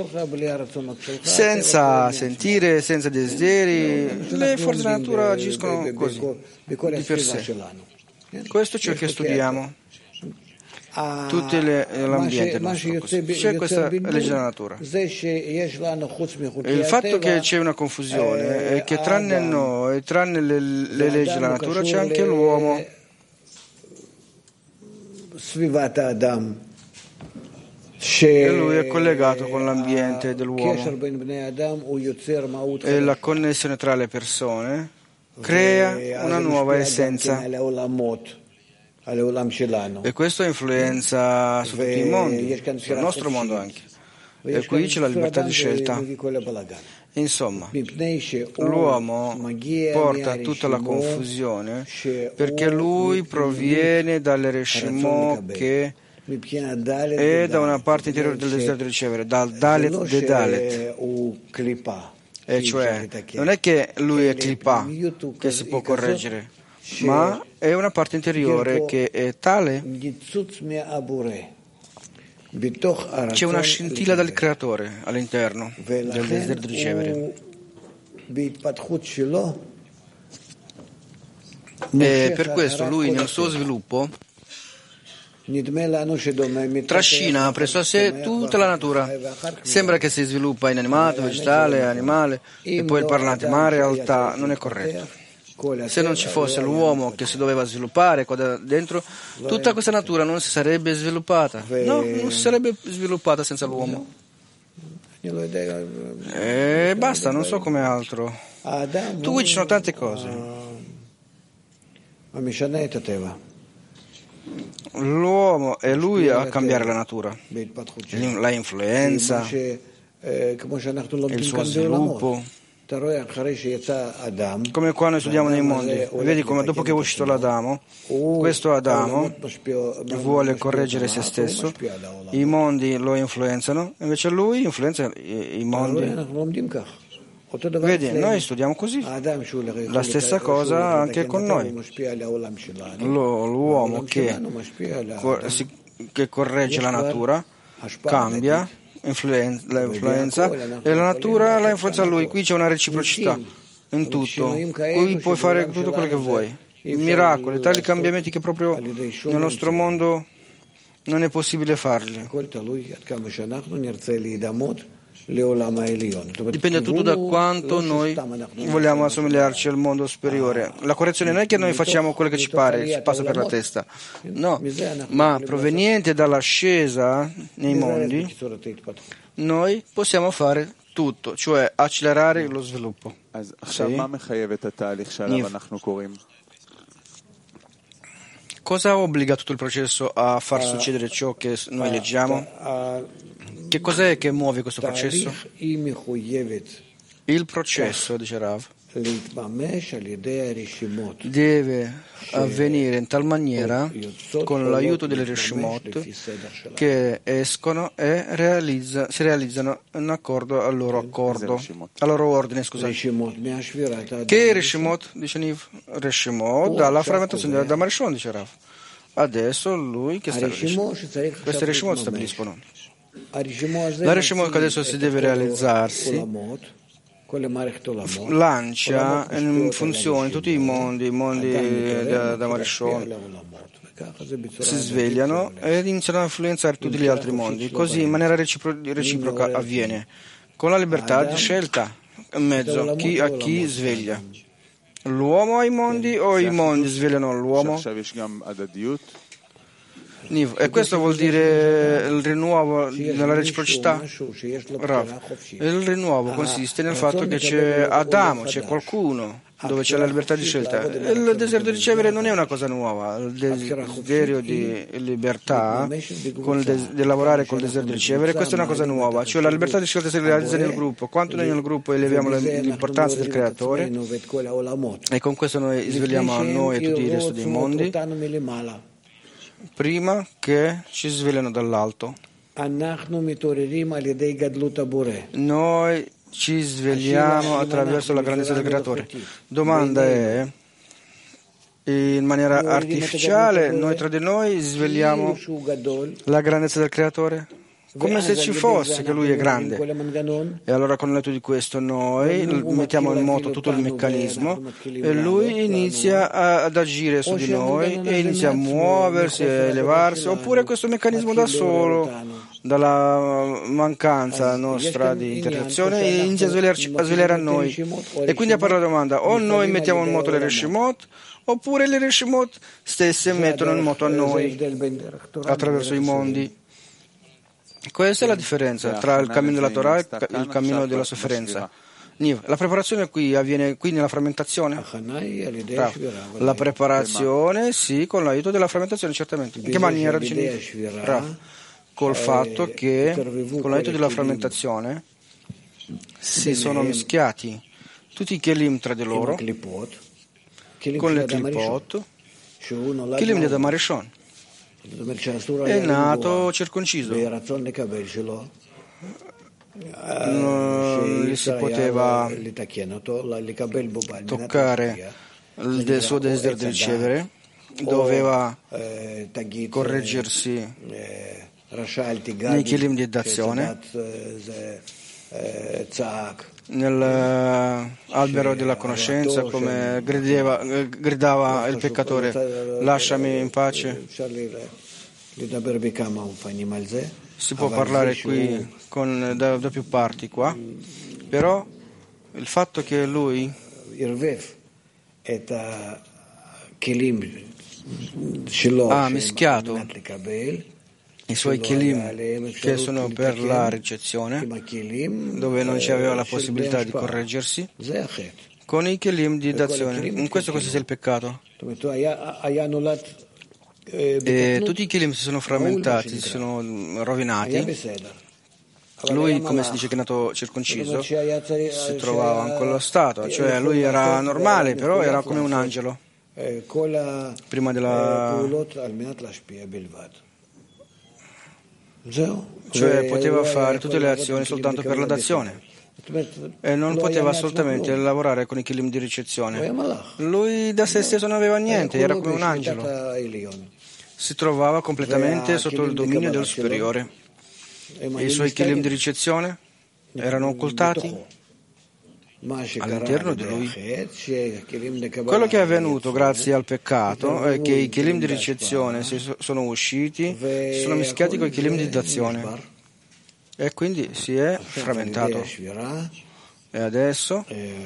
senza sentire, senza desideri. Le forze della natura agiscono così, di per sé. Questo è ciò che studiamo, tutto l'ambiente nostro, così. C'è questa legge della natura. E il fatto che c'è una confusione è che tranne noi, tranne le, le leggi della natura, c'è anche l'uomo. E lui è collegato con l'ambiente dell'uomo, e la connessione tra le persone crea una nuova essenza, e questo influenza su tutti i mondi, sul nostro mondo anche, e qui c'è la libertà di scelta. Insomma, l'uomo porta tutta la confusione perché lui proviene dalle Reshimot che è da una parte interiore del desiderio di ricevere, dal Dalet de Dalet. E cioè, non è che lui è Klipa che si può correggere, ma è una parte interiore che è tale. C'è una scintilla del creatore all'interno del desiderio di ricevere. E per questo lui nel suo sviluppo trascina presso a sé tutta la natura. Sembra che si sviluppa in animato, vegetale, animale e poi il parlante, ma in realtà non è corretto. Se non ci fosse l'uomo che si doveva sviluppare qua dentro, tutta questa natura non si sarebbe sviluppata. No, non si sarebbe sviluppata senza l'uomo. E basta, non so come altro. Tu qui ci sono tante cose. L'uomo è lui a cambiare la natura, la influenza, il suo sviluppo. Come quando studiamo nei mondi, vedi come dopo che è uscito l'Adamo, questo Adamo vuole correggere se stesso, i mondi lo influenzano, invece lui influenza i mondi. Vedi, noi studiamo così, la stessa cosa anche con noi. L'uomo che, che corregge la natura cambia influenza, la influenza e la natura la influenza lui. Qui c'è una reciprocità in tutto, qui puoi fare tutto quello che vuoi, miracoli, tali cambiamenti che proprio nel nostro mondo non è possibile farli. Dipende tutto da quanto noi vogliamo assomigliarci al mondo superiore. La correzione non è che noi facciamo quello che ci pare, ci passa per la testa, no, ma proveniente dall'ascesa nei mondi, noi possiamo fare tutto, cioè accelerare lo sviluppo. Sì? Cosa obbliga tutto il processo a far succedere ciò che noi leggiamo? Che cos'è che muove questo processo? Il processo, dice Rav, deve avvenire in tal maniera con l'aiuto delle Reshimot che escono e realizza, si realizzano in accordo al loro accordo, al loro ordine, scusate. Che Reshimot, dice Niv? Reshimot dalla frammentazione da Marishon, dice Rav. Adesso lui che sta queste Reshimot stabiliscono. La Reshimot che adesso si deve realizzarsi lancia in funzione tutti i mondi, i mondi da, da Marishon si svegliano e iniziano a influenzare tutti gli altri mondi. Così in maniera recipro- reciproca avviene, con la libertà di scelta in mezzo chi a chi sveglia. L'uomo ai mondi o i mondi svegliano l'uomo? E questo vuol dire il rinnovo nella reciprocità? Rav. Il rinnovo consiste nel fatto che c'è Adamo, c'è qualcuno dove c'è la libertà di scelta. Il desiderio di ricevere non è una cosa nuova, il desiderio di libertà, con il des- di lavorare col desiderio di ricevere, questa è una cosa nuova, cioè la libertà di scelta si realizza nel gruppo. Quanto noi nel gruppo eleviamo l'importanza del creatore e con questo noi svegliamo a noi e tutti i resti dei mondi, prima che ci svegliano dall'alto. Noi ci svegliamo attraverso la grandezza del creatore. Domanda è, in maniera artificiale, noi tra di noi svegliamo la grandezza del creatore? Come se ci fosse che lui è grande. E allora con l'aiuto di questo noi mettiamo in moto tutto il meccanismo e lui inizia ad agire su di noi e inizia a muoversi, a elevarsi, oppure questo meccanismo da solo, dalla mancanza nostra di interazione, inizia a svegliarci, a svegliare a noi. E quindi appare la domanda, o noi mettiamo in moto le Reshimot, oppure le Reshimot stesse mettono in moto a noi attraverso i mondi. Questa è la differenza tra il cammino della Torah e il cammino della sofferenza. La preparazione qui avviene qui nella frammentazione? La preparazione, sì, con l'aiuto della frammentazione, certamente. In che maniera? Col fatto che con l'aiuto della frammentazione si sono mischiati tutti i kelim tra di loro con le klipot, kelim da Marishon. È nato circonciso, non gli si poteva toccare del suo desiderio di ricevere, doveva correggersi nei kilim di d'azione, nell'albero della conoscenza, come gridava, gridava il peccatore: lasciami in pace. Si può parlare qui con, da, da più parti qua, però il fatto che lui ha mischiato i suoi kilim che sono per la ricezione, dove non c'aveva la possibilità di correggersi, con i kilim di d'azione. In questo questo sia il peccato. E tutti i kilim si sono frammentati, si sono rovinati. Lui, come si dice che è nato circonciso, si trovava in quello stato, cioè lui era normale, però era come un angelo prima della... cioè poteva fare tutte le azioni soltanto per la d'azione e non poteva assolutamente lavorare con i kilim di ricezione. Lui da se stesso non aveva niente, era come un angelo, si trovava completamente sotto il dominio del superiore. E i suoi kilim di ricezione erano occultati all'interno di lui. Quello che è avvenuto grazie al peccato è che i kilim di ricezione si sono usciti, si sono mischiati con i kilim di d'azione e quindi si è frammentato. E adesso,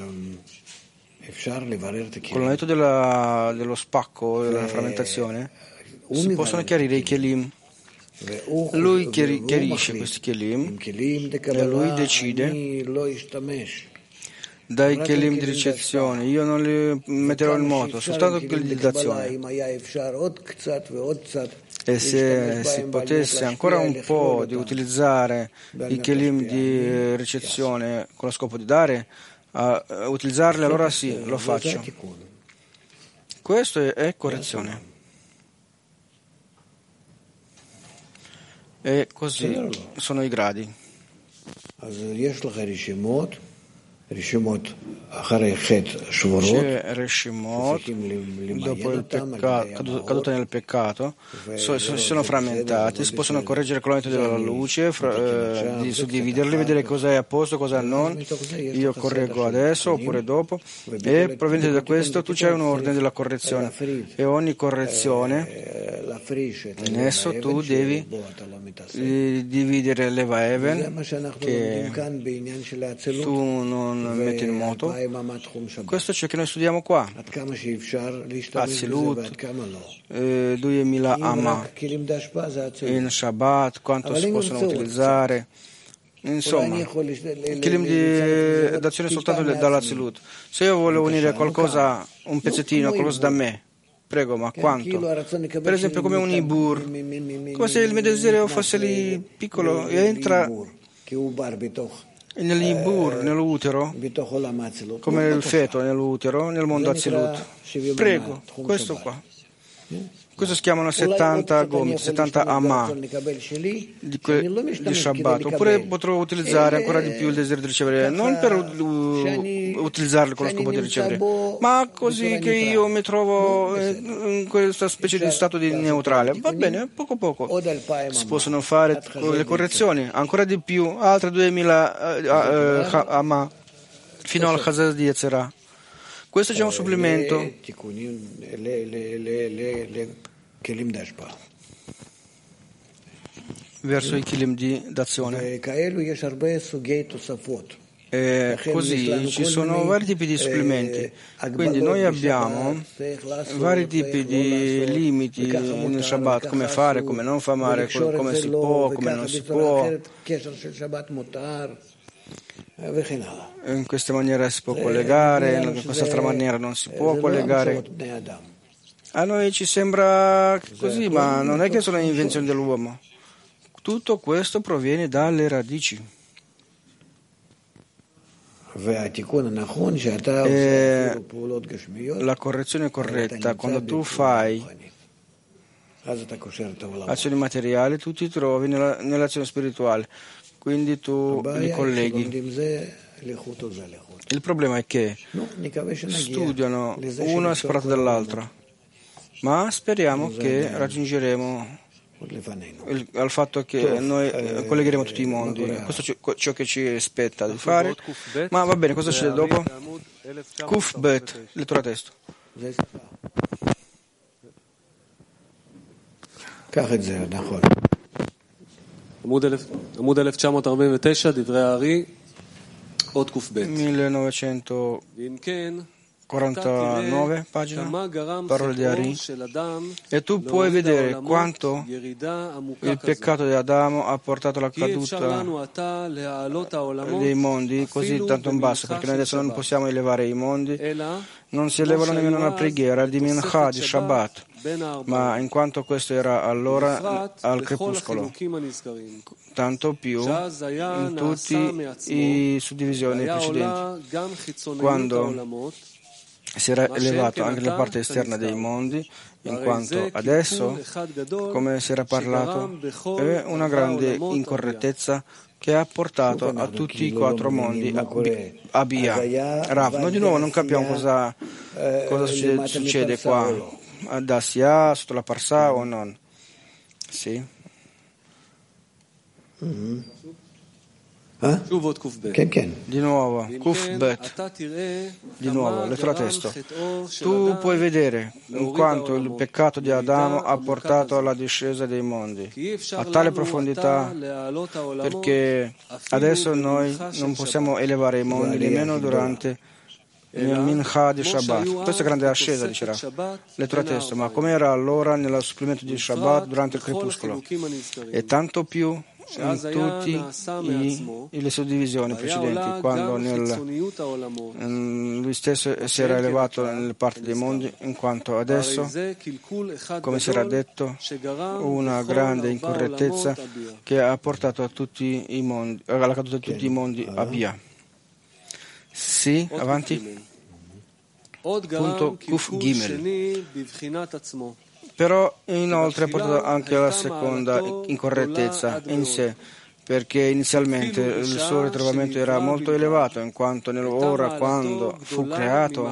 con l'aiuto della, dello spacco, della frammentazione, si possono chiarire i kilim. Lui chiarisce questi kilim e lui decide dai kilim di ricezione: io non li metterò in moto, soltanto quelli di d'azione. E se si potesse ancora un po' di utilizzare i kilim di ricezione con lo scopo di dare, a utilizzarli, allora sì, lo faccio. Questo è correzione. E così sono i gradi. C'è Reshimot, dopo il peccato, caduta nel peccato, so, so, si sono frammentati, si possono correggere con l'aiuto della luce, fra, eh, di suddividerli, vedere cosa è a posto, cosa non. Io correggo adesso oppure dopo, e proveniente da questo tu c'hai un ordine della correzione, e ogni correzione in esso tu devi dividere l'Eva Even che tu non metti in moto. Questo è ciò che noi studiamo qua. Azilut, eh, duemila Amma in Shabbat, quanto si possono utilizzare. Insomma, kilim di d'azione soltanto dall'Azilut. Se io voglio unire qualcosa, un pezzettino, qualcosa da me, prego, ma quanto? Per esempio come un ibur, come se il mio desiderio fosse lì piccolo e entra nell'ibur, nell'utero, come il feto nell'utero, nel mondo Azilut. Prego, questo qua. Questo si chiamano settanta gomit, settanta amma di, que, di Shabbat. Oppure potrò utilizzare ancora di più il desiderio di ricevere, non per uh, utilizzarlo con lo scopo di ricevere, ma così che io mi trovo in questa specie di stato di neutrale. Va bene, poco poco si possono fare le correzioni, ancora di più, altre duemila uh, uh, amma fino al Chazaz di Yetzirah. Questo è già un supplemento verso i kilim di d'azione. E così ci sono vari tipi di supplementi. Quindi noi abbiamo vari tipi di limiti nel Shabbat, come fare, come non fare, come si può, come non si può. In questa maniera si può collegare, in quest'altra maniera non si può collegare. A noi ci sembra così, ma non è che sono invenzioni dell'uomo. Tutto questo proviene dalle radici. E la correzione corretta, quando tu fai azioni materiali, tu ti trovi nella, nell'azione spirituale. Quindi tu li colleghi. Il problema è che studiano una separata dall'altra, ma speriamo che raggiungeremo il, al fatto che noi collegheremo tutti i mondi. Questo è ciò che ci aspetta di fare. Ma va bene, cosa c'è dopo? Kuf Bet, lettura testo. עמוד אלף תשע מאות ארבעים ותשע, דברי הארי, עוד ק"ב. millenovecentoquarantanove, pagina, parole di Ari. E tu puoi vedere quanto il peccato di Adamo ha portato alla caduta dei mondi così tanto in basso, perché noi adesso non possiamo elevare i mondi, non si elevano nemmeno una preghiera di Mincha, di Shabbat, ma in quanto questo era allora al crepuscolo, tanto più in tutte le suddivisioni precedenti, quando si era elevato anche nella parte esterna dei mondi, in quanto adesso, come si era parlato, è una grande incorrettezza che ha portato a tutti i quattro mondi a Bia. Rav, noi di nuovo non capiamo cosa, cosa succede, succede qua, ad Assia, sotto la Parsa o non. Sì. Mm-hmm. Eh? Di nuovo, Kuf Bet, di nuovo, lettera testo. Tu puoi vedere in quanto il peccato di Adamo ha portato alla discesa dei mondi a tale profondità, perché adesso noi non possiamo elevare i mondi nemmeno durante il Mincha di Shabbat. Questa è grande ascesa, dicerà lettera testo, ma come era allora nello supplemento di Shabbat durante il crepuscolo, e tanto più in tutte le suddivisioni precedenti, quando nel, lui stesso si era elevato nelle parti dei mondi, in quanto adesso, come si era detto, una grande incorrettezza che ha portato a tutti i mondi, alla caduta di tutti i mondi a Bia. Sì, avanti. Punto Kuf Gimel. Però inoltre ha portato anche alla seconda incorrettezza in sé, perché inizialmente il suo ritrovamento era molto elevato, in quanto ora, quando fu creato,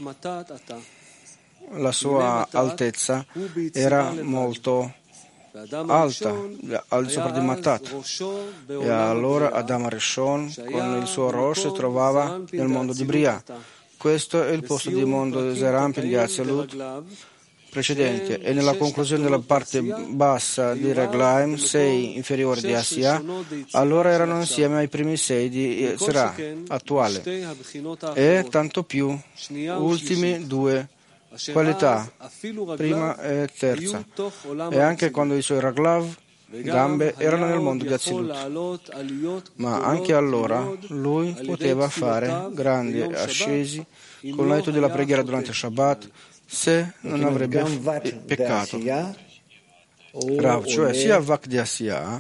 la sua altezza era molto alta, al di sopra di Matat. E allora Adam Rishon, con il suo Rosh, si trovava nel mondo di Bria. Questo è il posto di mondo di Zerampin di Azilut precedente, e nella conclusione della parte bassa di Reglaim, sei inferiori di Assia, allora erano insieme ai primi sei di Zerah attuale, e tanto più ultimi due qualità, prima e terza, e anche quando i suoi Raglav, gambe, erano nel mondo di Azilut. Ma anche allora lui poteva fare grandi ascesi con l'aiuto della preghiera durante Shabbat, se non avrebbe peccato. Rav, cioè sia Vak di Assia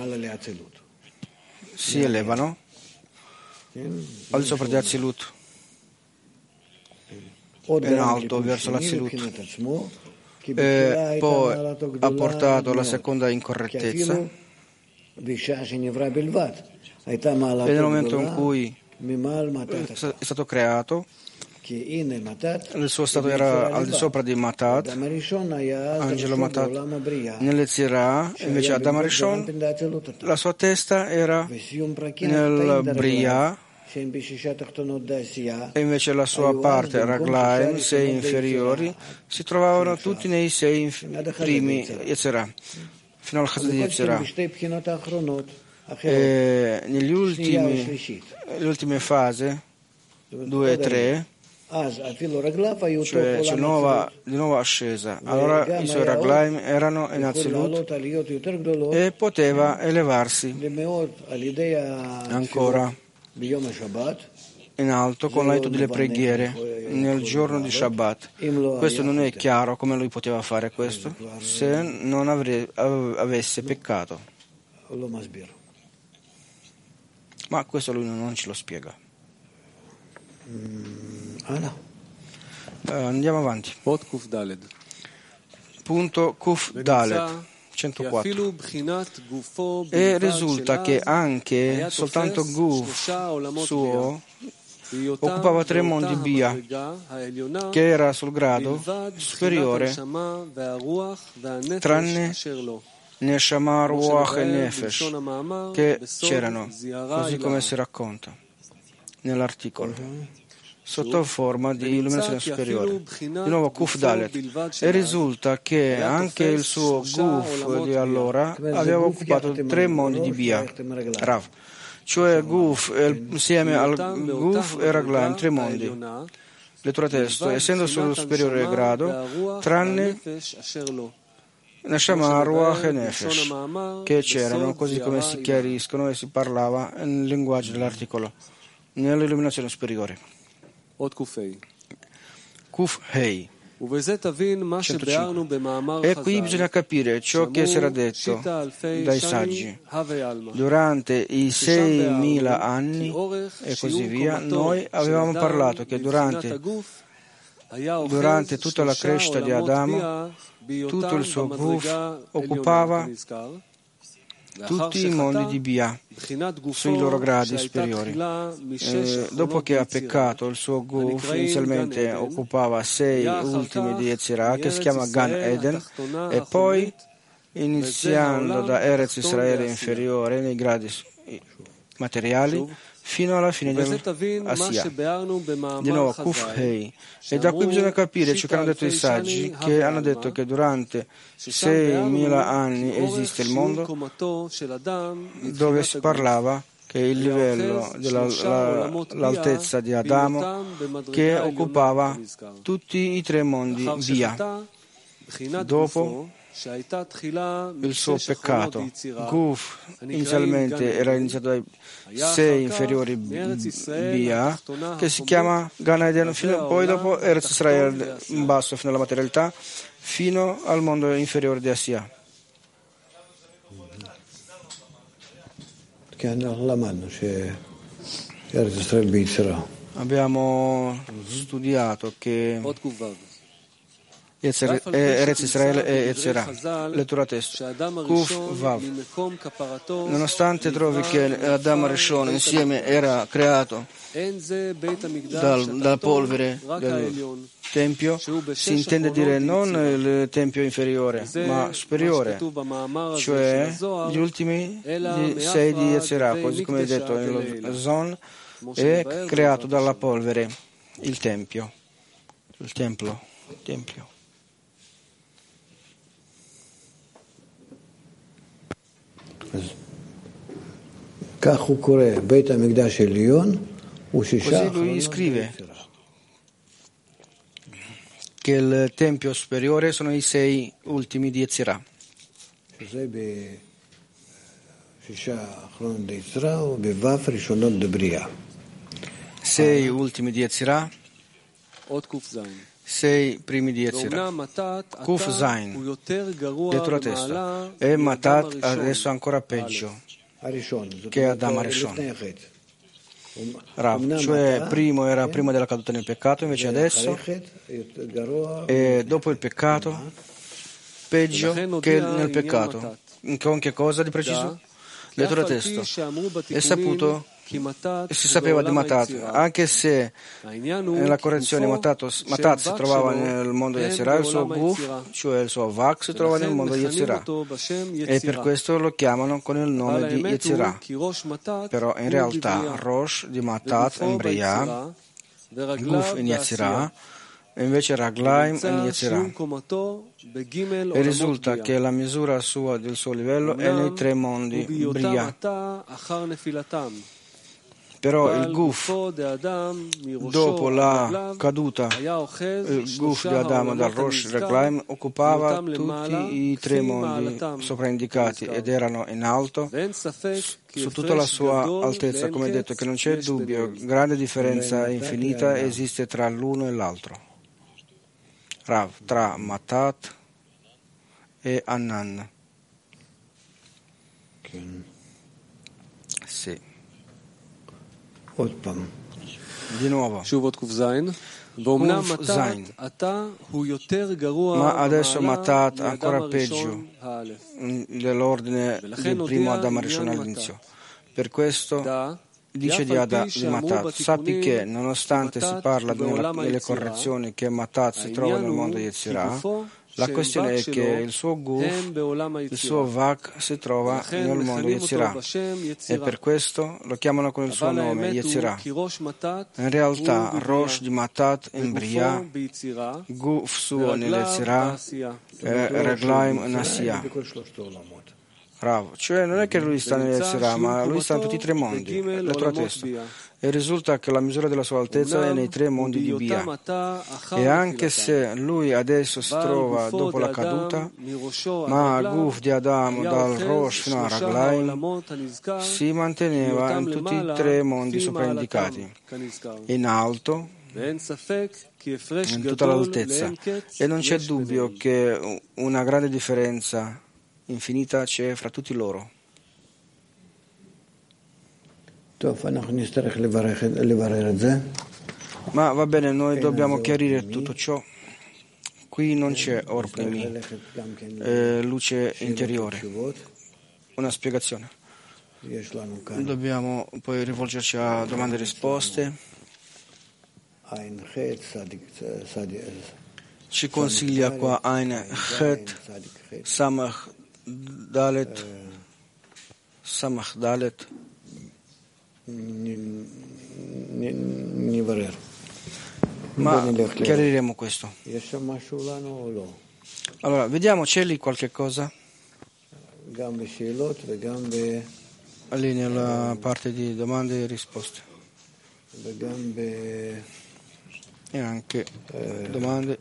si elevano al di sopra di Azilut, in alto verso l'Azilut, e poi ha portato la seconda incorrettezza, e nel momento in cui è stato creato, il suo stato era al di sopra di Matat, angelo Matat, nelle Zirah, invece Adam Rishon, la sua testa era nel Bria, e invece la sua parte, Raglaim, sei inferiori, si trovavano tutti nei sei primi Yetzirah, fino al Chazad di Yetzirah. E negli ultimi, le ultime fasi, due e tre, cioè c'è nuova, di nuovo ascesa. Allora i suoi Raglaim erano in Azilut e poteva elevarsi ancora in alto con l'aiuto delle preghiere nel giorno di Shabbat. Questo non è chiaro come lui poteva fare questo se non avre, avesse peccato, ma questo lui non ce lo spiega. Uh, andiamo avanti. Punto Kuf Dalet, centoquattro. E risulta che anche soltanto Guf suo occupava tre mondi Bia, che era sul grado superiore, tranne Neshama, Ruach e Nefesh, che c'erano, così come si racconta nell'articolo, sotto forma di illuminazione superiore. Di nuovo Kuf Dalet. E risulta che anche il suo Guf di allora aveva occupato tre mondi di Bia, Rav. Cioè Guf, insieme al Guf e Raglaim, tre mondi. Lettura testo, essendo sullo superiore grado, tranne Neshama, Ruach e Nefesh, che c'erano, così come si chiariscono e si parlava nel linguaggio dell'articolo, nell'illuminazione superiore. Kuf Hei. centocinque. E qui bisogna capire ciò che si era detto dai saggi. Durante i seimila anni e così via, noi avevamo parlato che durante, durante tutta la crescita di Adamo, tutto il suo Guf occupava tutti i mondi di Bia sui loro gradi superiori. E dopo che ha peccato, il suo Guf inizialmente occupava sei ultimi di Yetzirah, che si chiama Gan Eden, e poi iniziando da Eretz Israele inferiore nei gradi materiali fino alla fine dell'Asia. Di nuovo Kuf Hei. E da qui bisogna capire ciò che hanno detto i saggi, che hanno detto che durante seimila anni esiste il mondo dove si parlava che il livello dell'altezza di Adamo, che occupava tutti i tre mondi Bia. Dopo il suo peccato, Guf inizialmente era iniziato dai sei inferiori Bia, che si chiama Gan Eden, poi dopo Eretz Israel in basso fino alla materialità, fino al mondo inferiore di Asia. Abbiamo studiato che Eretz Israele e Yetzirah. Lettura testo. Kuf Vav. Nonostante trovi che Adam Rishon insieme era creato dal, dalla polvere del Tempio, si intende dire non il Tempio inferiore, ma superiore, cioè gli ultimi di sei di Yetzirah, così come è detto nello Zon, è creato dalla polvere il Tempio, il Tempio, il Tempio. Così lui scrive che il Tempio superiore sono i sei ultimi di Yetzirah. Sei ultimi di Yetzirah, sei primi di Yetzirah. Kuf Zain, lettura testa. E Matat adesso ancora peggio che Adam Rishon. Rav, cioè primo era prima della caduta nel peccato, invece adesso e dopo il peccato peggio che nel peccato. Con che cosa di preciso? Lettura testo. È saputo, si sapeva di Matat, anche se nella correzione Matat, Matat si trovava nel mondo di Yetzirah, il suo Guf, cioè il suo Vak, si trova nel mondo di Yetzirah, e per questo lo chiamano con il nome di Yetzirah. Però in realtà Rosh di Matat in Bria, Guf in Yetzirah, e invece Raglaim in Yetzirah. E risulta che la misura sua del suo livello è nei tre mondi Bria. Però il Guf, dopo la caduta, il Guf di Adamo dal Rosh Raglaim occupava tutti i tre mondi sopraindicati ed erano in alto su tutta la sua altezza, come detto, che non c'è dubbio, grande differenza infinita esiste tra l'uno e l'altro. Rav, tra Matat e Annan. Sì. Di nuovo. Kuf Zain. Ma adesso Matat è ancora peggio dell'ordine del primo Adam Rishon all'inizio. Per questo dice di Adam di Matat: sappi che nonostante si parla nella, delle correzioni che Matat si trova nel mondo di Yetzirah, la questione è che il suo Guf, il suo Vak, si trova nel mondo di Yetzirah, e per questo lo chiamano con il suo nome, Yetzirah. In realtà, Rosh di Matat in Bria, Guf suo nell'Yetzirah, e Reglaim in Asiya. Bravo. Cioè non è che lui sta nell'Yetzirah, ma lui sta in tutti i tre mondi, la tua testa. E risulta che la misura della sua altezza è nei tre mondi di Bia. E anche se lui adesso si trova dopo la caduta, ma Guf di Adam dal Rosh fino a Raglaim si manteneva in tutti i tre mondi sopraindicati, in alto, in tutta l'altezza. E non c'è dubbio che una grande differenza infinita c'è fra tutti loro. Ma va bene, noi dobbiamo chiarire tutto ciò. Qui non c'è Orpnimi, eh, luce interiore. Una spiegazione. Dobbiamo poi rivolgerci a domande e risposte. Ci consiglia qua Ein Chet Samach Dalet Samach Dalet. Ma chiariremo questo. Allora, vediamo, c'è lì qualche cosa? Lì nella parte di domande e risposte. E anche domande.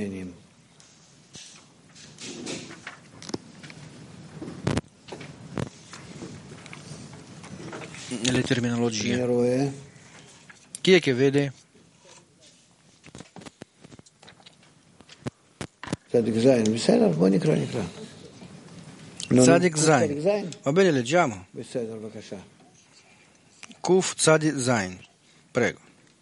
Nelle terminologie. Chi è che vede? Tzadik Zain. Va bene, leggiamo. Kuf Tzadik Zain. Prego.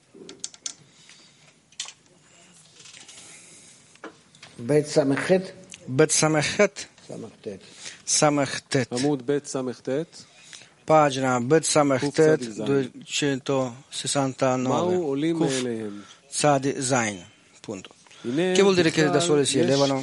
Bet Samechet. Bet Samechet. Samechet. Amud Bet Samechet. Pagina Bet Samechet duecentosessantanove. Kuf Tzadik Zain. Punto. Che vuol dire che da sole si elevano?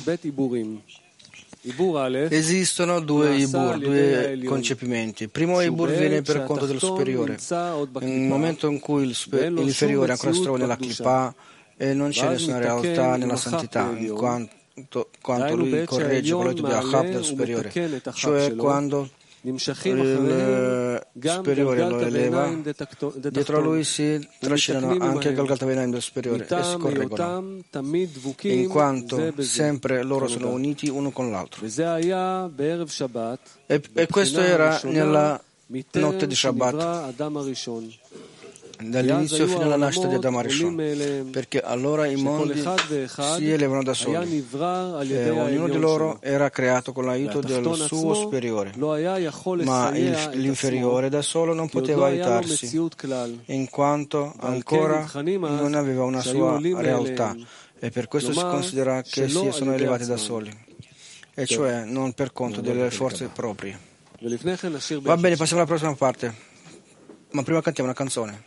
Esistono due ibur, due concepimenti. Il primo ibur viene per conto del superiore, nel momento in cui il super, l'inferiore ancora si trova nella clipa e non c'è nessuna realtà nella santità, in quanto, quanto lui corregge con l'aiuto di Ahab del superiore, cioè quando il superiore lo eleva, dietro a lui si trascinano anche il Galgat Venaim del superiore e si correggono, in quanto sempre loro sono uniti uno con l'altro. E, e questo era nella notte di Shabbat, dall'inizio fino alla nascita di Adam Rishon, perché allora i mondi si elevano da soli e ognuno di loro era creato con l'aiuto del suo superiore, ma il, l'inferiore da solo non poteva aiutarsi, in quanto ancora non aveva una sua realtà, e per questo si considera che si sono elevati da soli, e cioè non per conto delle forze proprie. Va bene, passiamo alla prossima parte, ma prima cantiamo una canzone.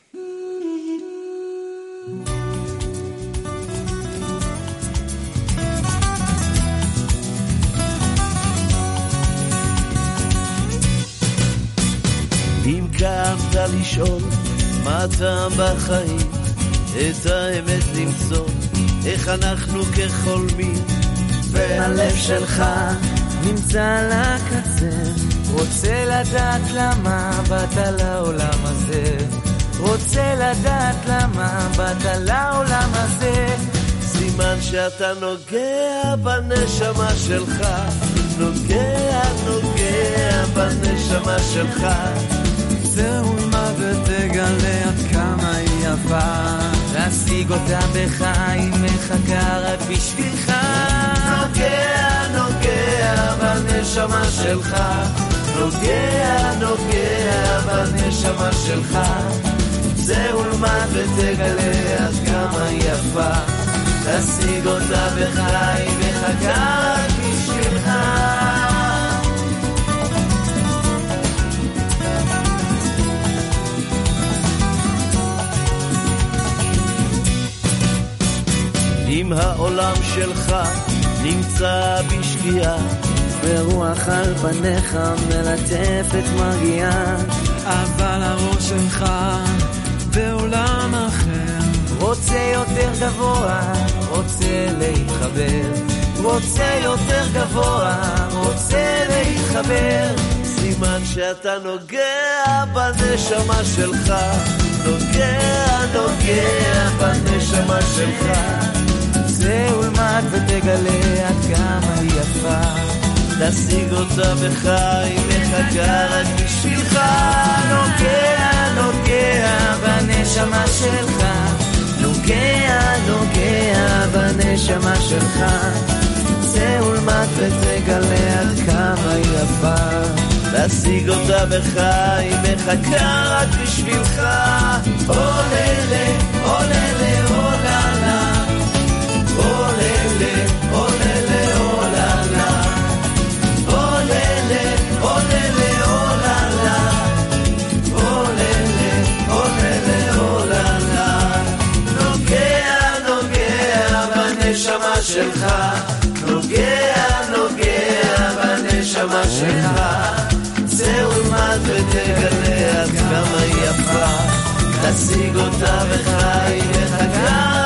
אם קמת לשאול מה הטעם בחיים, את האמת למצוא, איך אנחנו כחולמים, והלב שלך נמצא על הקצה, רוצה לדעת למה באת לעולם הזה, רוצה לדעת למה באת לעולם הזה, סימן שאתה נוגע בנשמה שלך, נוגע, נוגע בנשמה שלך, זהו מה ותגלה עד כמה היא יפה, להשיג אותה בך היא מחכה רק בשבילך, נוגע, נוגע בנשמה שלך, נוגע, נוגע בנשמה שלך, צא ולמד ותגלה עד כמה היא יפה, תשיג אותה בך, היא מחכה רק בשבילך. אם העולם שלך נמצא בשקיעה, ברוח על פניך מלטפת מרגיעה, אבל הראש שלך בעולם אחר, רוצה יותר גבוה, רוצה להתחבר, רוצה יותר גבוה, רוצה להתחבר, סימן שאתה נוגע בנשמה שלך, נוגע, נוגע בנשמה שלך. צא ולמד ותגלה עד כמה היא יפה, תשיג אותה בך, היא מחכה רק בשבילך. נוגע, נוגע בנשמה שלך, נוגע, נוגע בנשמה שלך. צא ולמד ותגלה עד כמה היא יפה, תשיג אותה בך, היא מחכה רק בשבילך. עוללה, עוללה, עוללה, עוללה, עוללה, עוללה, עוללה, עוללה, עוללה, עוללה, עוללה, עוללה. נוגע, נוגע בנשמה שלך, נוגע, נוגע בנשמה שלך. צא ולמד ותגלה עד כמה היא יפה, תשיג אותה בך, היא מחכה